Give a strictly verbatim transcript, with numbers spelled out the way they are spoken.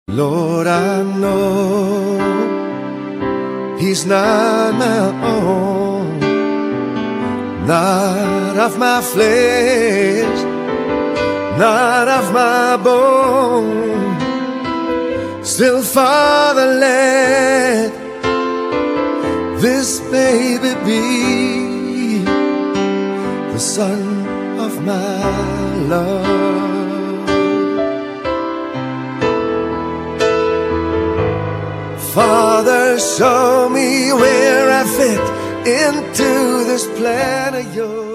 Lord, I know he's not my own, not of my flesh, not of my bone. Still, Father, let this baby be the son of my love. Father, show me where I fit into this plan of yours.